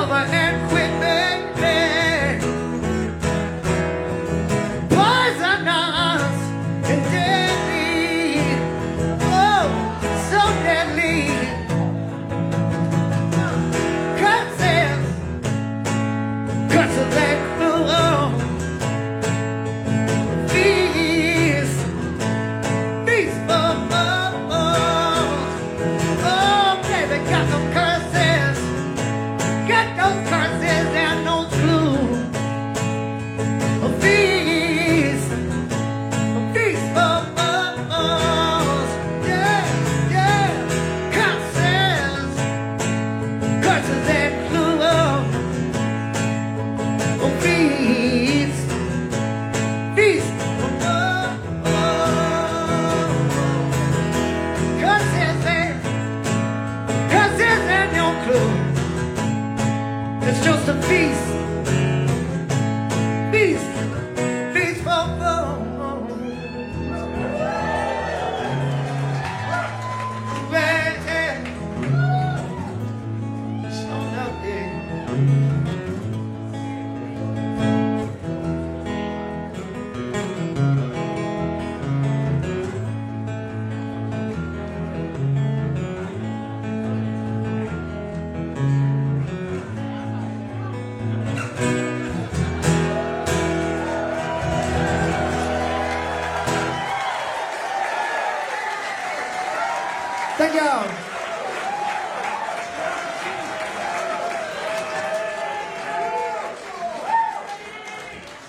over and quit, baby. Poisonous and deadly. Oh, so deadly. Curses that cruel. Feast for us. Oh, baby, got them curses. Got those curses and no clue. A feast for us. Yeah, yeah. Curses and clue. A feast for us. Curses and no clue. It's just a feast for fun. Baby, shown up there. Thank y'all.